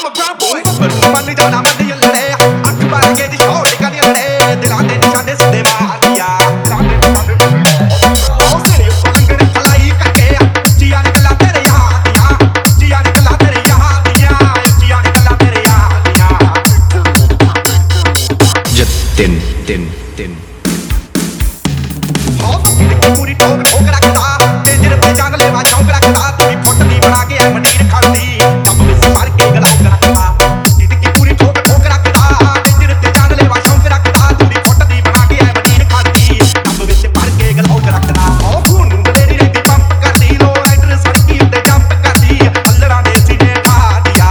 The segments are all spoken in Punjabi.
I'm a proud boy ਪਰ ਮੰਨ ਜਾਣਾ ਮੰਦੀ ਲੜੇ ਅੱਖ ਭਰ ਕੇ ਦੀ ਛੋੜ ਕਦੀ ਲੜੇ ਦਿਲਾਂ ਦੇ ਨਿਸ਼ਾਨੇ ਸਿੱਧੇ ਮਾਰ ਦਿਆ ਉਹ ਤੇਰੇ ਪਲੰਗੜੇ ਫਲਾਈ ਕਰਕੇ ਜੀਆਂ ਨਿਕਲਾ ਤੇਰੇ ਯਾਰ ਦੀਆਂ ਜੀਆਂ ਨਿਕਲਾ ਤੇਰੇ ਯਾਰ ਦੀਆਂ ਜੀਆਂ ਨਿਕਲਾ ਤੇਰੇ ਯਾਰ ਦੀਆਂ ਤਿੰਨ ਤਿੰਨ ਤਿੰਨ ਹੋ ਤੂੰ ਪੂਰੀ ਠੋਕ ਠੋਕ ਰੱਖਦਾ ਤੇ ਜਿਹੜੇ ਤੇ ਜੰਗ ਲੈਵਾ ਚੌਂਕ ਰੱਖਦਾ ਤੂੰ ਫੁੱਟ ਦੀ ਬਣਾ ਕੇ ਐ ਮੰਡੀਰ ਖੜਦੀ ਟੱਪ ਵਿੱਚ ਮਾਰ ਕੇ ਗਲਾਉ ਰੱਖਦਾ ਜਿੱਦ ਪੂਰੀ ਠੋਕ ਠੋਕ ਰੱਖਦਾ ਤੇ ਜਿਹੜੇ ਤੇ ਜੰਗ ਲੈਵਾ ਚੌਂਕ ਰੱਖਦਾ ਤੂੰ ਫੁੱਟ ਦੀ ਬਣਾ ਕੇ ਐ ਮੰਡੀਰ ਖੜਦੀ ਟੱਪ ਵਿੱਚ ਮਾਰ ਕੇ ਗਲਾਉ ਰੱਖਦਾ ਉਹ ਖੂਨ ਨੂੰ ਗਲੇਰੀ ਰਹਿੰਦੀ ਪੰਪ ਕਰਦੀ ਲੋ ਰਾਈਡਰ ਸੜਕੀ ਉੱਤੇ ਜੰਪ ਕਰਦੀ ਅੱਲੜਾਂ ਦੇ ਸੀਨੇ ਮਾਰਦੀਆਂ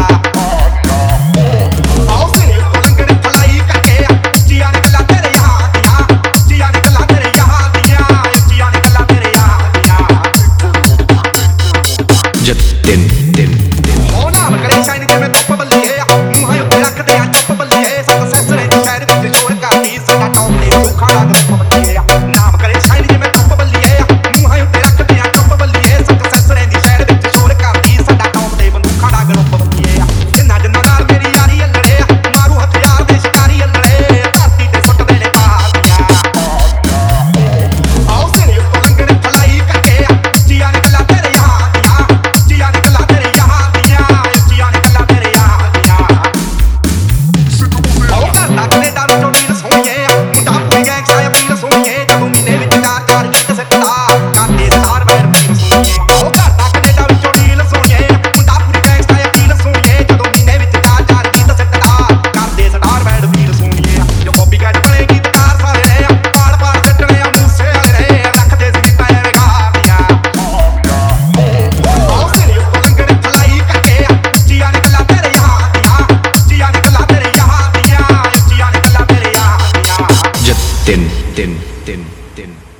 ਆਓ ਤੇਰੇ ਪਲੰਗੜੇ ਫਲਾਈ ਕਰਕੇ ਜੀਆਂ ਨਿਕਲਾ ਤੇਰੇ ਯਾਰ ਦੀਆਂ ਜੀਆਂ ਨਿਕਲਾ ਤੇਰੇ ਯਾਰ ਦੀਆਂ ਜੀਆਂ ਨਿਕਲਾ ਤੇਰੇ ਯਾਰ ਦੀਆਂ ਤਿੰਨ ਤਿੰਨ ਉਹ ਨਾਮ ਕਰੇ ਸ਼ਾਇਨ ਜਿਵੇਂ ਧੁੱਪ ਬੱਲੀਏ ਮੂੰਹਾਂ ਉੱਤੇ ਰੱਖਦੇ ਆ ਚੁੱਪ ਬੱਲੀਏ ਸਭ ਸੈਸਰੇ ਦੀ ਸ਼ਹਿਰ ਵਿੱਚ ਸ਼ੋਰ ਕਰਦੀ ਸਾਡਾ ਟੌਪ ਨੇ ਰੁੱਖਾਂ ਦਾ ਧੁੱਪ ਬੱਲੀਏ ਨਾਮ ਕਰੇ ਸ਼ਾਇਨ ਜਿਵੇਂ ਧੁੱਪ ਬੱਲੀਏ ਮੂੰਹਾਂ ਉੱਤੇ ਰੱਖਦੇ ਆ ਚੁੱਪ ਬੱਲੀਏ ਸਭ ਸੈਸਰੇ ਦੀ ਸ਼ਹਿਰ ਵਿੱਚ ਸ਼ੋਰ ਕਰਦੀ ਸਾਡਾ ਟੌਪ ਦੇ ਬੰਦੂਕਾਂ ਦਾ ਗਰੁੱਪ ਬੱਲੀਏ ਜਿੰਨਾ ਜਿੰਨਾ ਨਾਲ ਮੇਰੀ ਯਾਰੀ ਲੜੇ ਮਾਰੂ ਹਥਿਆਰ ਦੇ ਸ਼ਿਕਾਰੀ ਲੜੇ ਧਰਤੀ ਤੇ ਸੁੱਟਦੇ ਨੇ ਬਾਜ਼ੀਆਂ ਆਓ ਤੇਰੇ ਪਲੰਗੜੇ ਫਲਾਈ ਕਰਕੇ ਜੀਆਂ ਨਿਕਲਾ ਤੇਰੇ ਯਾਰ ਦੀਆਂ ਜੀਆਂ ਨਿਕਲਾ ਤੇਰੇ ਯਾਰ ਦੀਆਂ ਜੀਆਂ ਨਿਕਲਾ ਤੇਰੇ ਯਾਰ ਦੀਆਂ ਉਹ ਕਰਦਾ ਕੈਨੇਡਾ ਵਿੱਚੋਂ ਵੀਰ ਸੋਹਣੀਏ ਮੁੰਡਾ ਪੂਰੀ ਗੈਂਗ ਸਾਇਆ ਵੀਰ ਸੋਹਣੀਏ ਜਦੋਂ ਮਹੀਨੇ ਵਿੱਚ ਚਾਰ ਚਾਰ ਕਿੱਟ ਸਿੱਟਦਾ ਕਰਦੇ ਸਟਾਰ ਬੈਰ ਵੀਰ ਸੋਹਣੀਏ ਉਹ ਕਰਦਾ ਕੈਨੇਡਾ ਵਿੱਚੋਂ ਵੀਰ ਸੋਹਣੀਏ ਮੁੰਡਾ ਪੂਰੀ ਗੈਂਗ ਸਾਇਆ ਵੀਰ ਸੋਹਣੀਏ ਜਦੋਂ ਮਹੀਨੇ ਵਿੱਚ ਚਾਰ ਚਾਰ ਕਿੱਟ ਸਿੱਟਦਾ ਕਰਦੇ ਸਟਾਰ ਬੈਰ ਵੀਰ ਸੋਹਣੀਏ ਜੋ ਕਾਪੀ ਕੈਟ ਬਣੇ ਗੀਤਕਾਰ ਸਾਰੇ ਨੇ ਪਾੜ ਪਾੜ ਸਿੱਟਣੇ ਆ ਮੂਸੇ ਵਾਲੇ ਨੇ ਰੱਖਦੇ ਸੀ ਪੈਰ ਗਾਰੀਆਂ ਆਓ ਤੇਰੇ ਪਲੰਗੜੇ ਫਲਾਈ ਕਰਕੇ ਜੀਆਂ ਨਿਕਲਾ ਤੇਰੇ ਯਾਰ ਦੀਆਂ ਜੀਆਂ ਨਿਕਲਾ ਤੇਰੇ ਯਾਰ ਦੀਆਂ ਜੀਆਂ ਨਿਕਲਾ ਤੇਰੇ ਯਾਰ ਦੀਆਂ ਤਿੰਨ ਤਿੰਨ ਤਿੰਨ ਤਿੰਨ